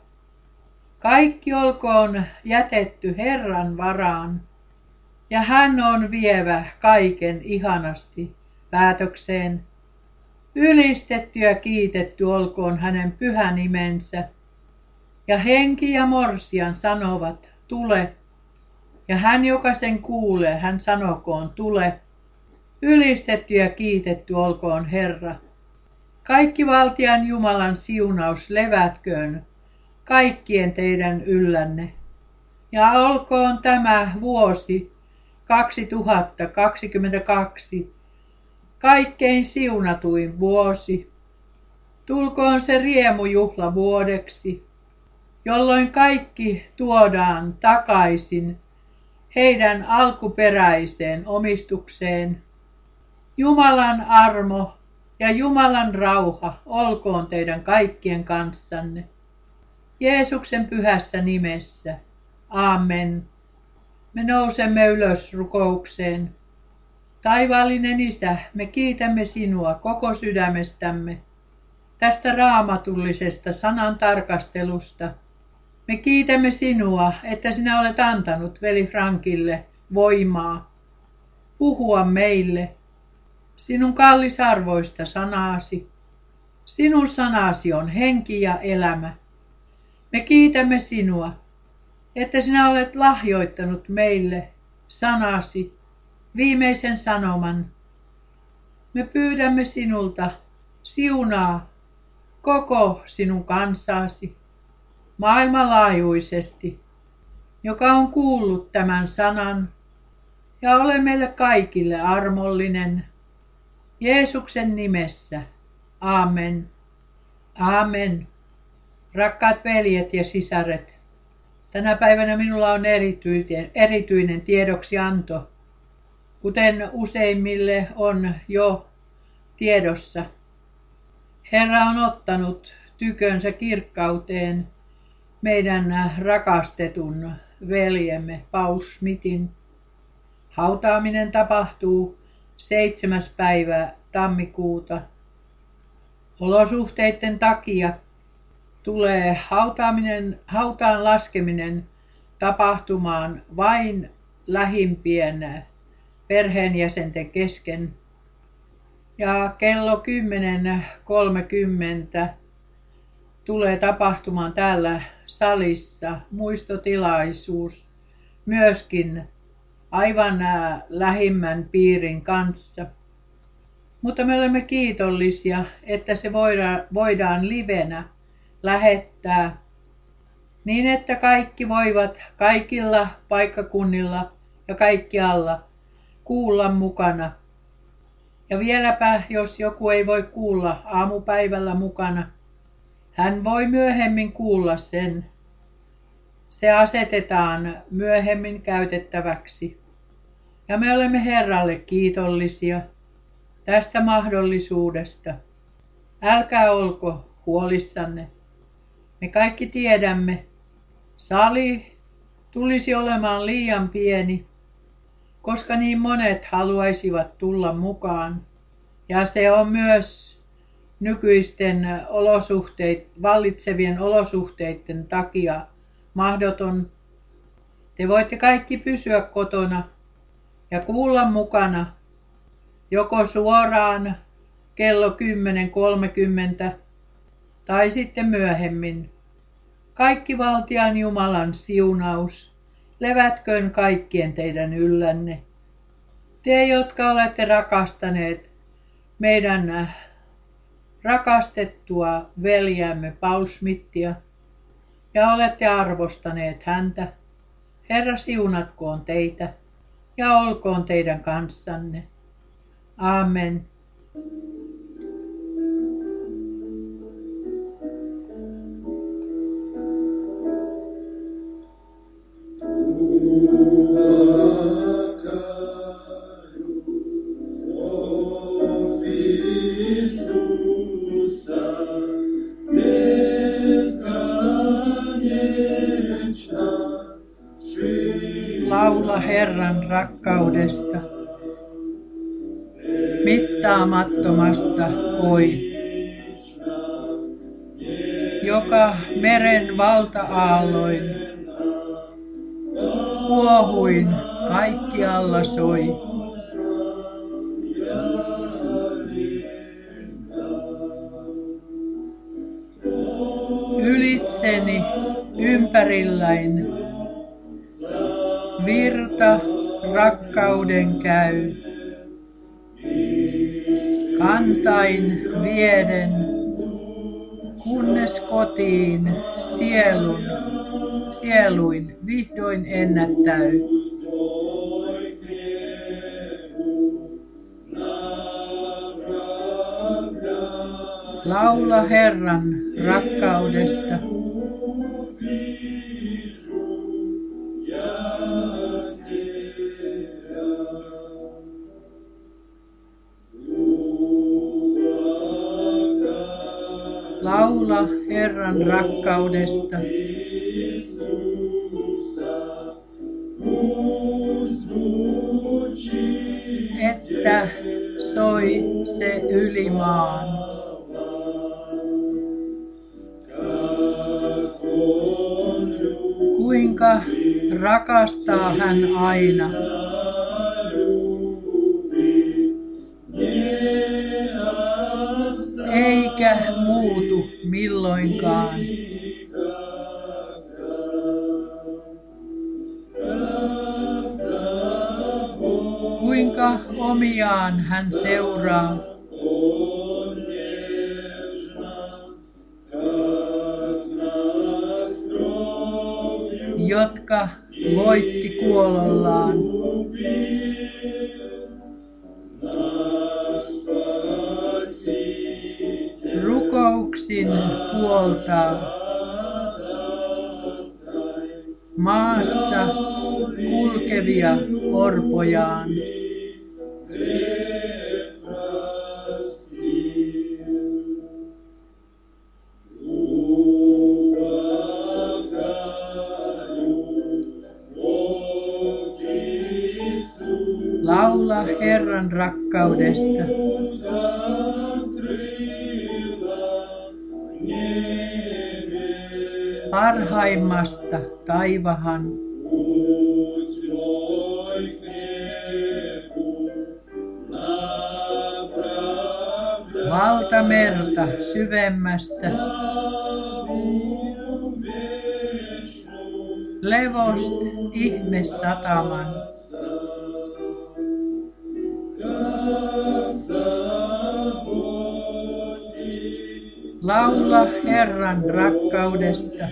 Kaikki olkoon jätetty Herran varaan, ja hän on vievä kaiken ihanasti päätökseen. Ylistetty ja kiitetty olkoon hänen pyhä nimensä. Ja henki ja morsian sanovat, tule. Ja hän, joka sen kuulee, hän sanokoon, tule. Ylistetty ja kiitetty olkoon Herra. Kaikki valtian Jumalan siunaus levätköön kaikkien teidän yllänne. Ja olkoon tämä vuosi kaksituhattakaksikymmentäkaksi kaikkein siunatuin vuosi. Tulkoon se riemujuhla vuodeksi, jolloin kaikki tuodaan takaisin heidän alkuperäiseen omistukseen. Jumalan armo ja Jumalan rauha olkoon teidän kaikkien kanssanne. Jeesuksen pyhässä nimessä. Amen. Me nousemme ylös rukoukseen. Taivaallinen Isä, me kiitämme sinua koko sydämestämme tästä raamatullisesta sanan tarkastelusta. Me kiitämme sinua, että sinä olet antanut veli Frankille voimaa puhua meille sinun kallisarvoista sanaasi. Sinun sanasi on henki ja elämä. Me kiitämme sinua, että sinä olet lahjoittanut meille sanasi, viimeisen sanoman. Me pyydämme sinulta, siunaa koko sinun kansaasi maailmanlaajuisesti, joka on kuullut tämän sanan, ja ole meille kaikille armollinen. Jeesuksen nimessä. Amen. Amen. Rakkaat veljet ja sisaret, tänä päivänä minulla on erityinen, erityinen tiedoksianto, kuten useimmille on jo tiedossa. Herra on ottanut tykönsä kirkkauteen meidän rakastetun veljemme Paus Smithin. Hautaaminen tapahtuu seitsemäs päivä tammikuuta. Olosuhteiden takia tulee hautaaminen, hautaan laskeminen tapahtumaan vain lähimpien perheenjäsenten kesken. Ja kello kymmenen kolmekymmentä tulee tapahtumaan täällä salissa muistotilaisuus myöskin aivan lähimmän piirin kanssa. Mutta me olemme kiitollisia, että se voidaan, voidaan livenä lähettää niin, että kaikki voivat kaikilla paikkakunnilla ja kaikkialla kuulla mukana. Ja vieläpä, jos joku ei voi kuulla aamupäivällä mukana, Hän voi myöhemmin kuulla sen. Se asetetaan myöhemmin käytettäväksi. Ja me olemme Herralle kiitollisia tästä mahdollisuudesta. Älkää olko huolissanne. Me kaikki tiedämme, sali tulisi olemaan liian pieni, koska niin monet haluaisivat tulla mukaan. Ja se on myös nykyisten olosuhteet, vallitsevien olosuhteiden takia mahdoton. Te voitte kaikki pysyä kotona ja kuulla mukana joko suoraan kello kymmenen kolmekymmentä tai sitten myöhemmin. Kaikki valtiaan Jumalan siunaus levätköön kaikkien teidän yllänne. Te, jotka olette rakastaneet meidän rakastettua veljäämme Paul Smithia ja olette arvostaneet häntä, Herra siunatkoon teitä ja olkoon teidän kanssanne. Amen. Laula Herran rakkaudesta, mittaamattomasta oi, joka meren valta-aalloin kuohuin kaikkialla soi. Ylitseni ympärilläin virta rakkauden käy, kantain vieden, kunnes kotiin sielun, sieluin vihdoin ennättäy. Laula Herran rakkaudesta. Laula Herran rakkaudesta. Että soi se yli maan. Kuinka rakastaa hän aina. Eikä muutu milloinkaan. Kuinka omiaan hän seuraa. Jotka voitti kuolollaan. Rukouksin puoltaa. Maassa kulkevia orpojaan. Laula Herran rakkaudesta. Parhaimmasta taivahan. Valtamerta syvemmästä. Levost ihmessataman. Laula Herran rakkaudesta.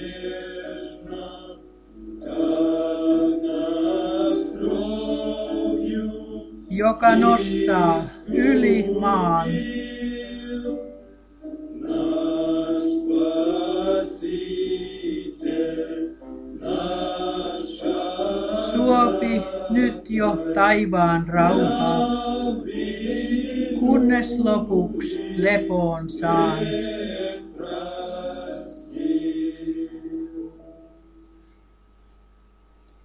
Joka nostaa yli maan. nyt jo taivaan rauhaa, kunnes lopuksi lepoon saan.